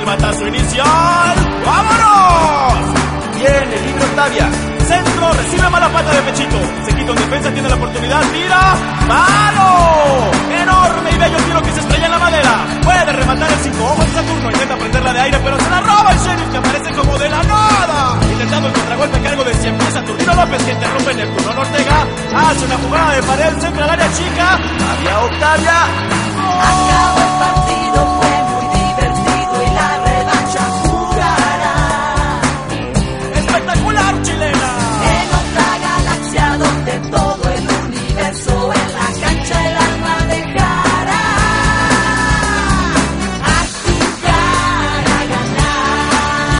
batazo inicial. ¡Vámonos! Viene libre Octavia. Centro, recibe mala pata de Pechito. Se quita en defensa, tiene la oportunidad, tira. ¡Palo! Enorme y bello tiro que se estrella en la madera. Puede rematar el 5 ojos de Saturno. Intenta prenderla de aire, pero se la roba el Sheriff, que aparece como de la nada. Intentando el contragolpe a cargo de siempre Saturnino López, que interrumpe Neptuno Ortega. Hace una jugada de pared, centro al área chica. Había Octavia. ¡Oh!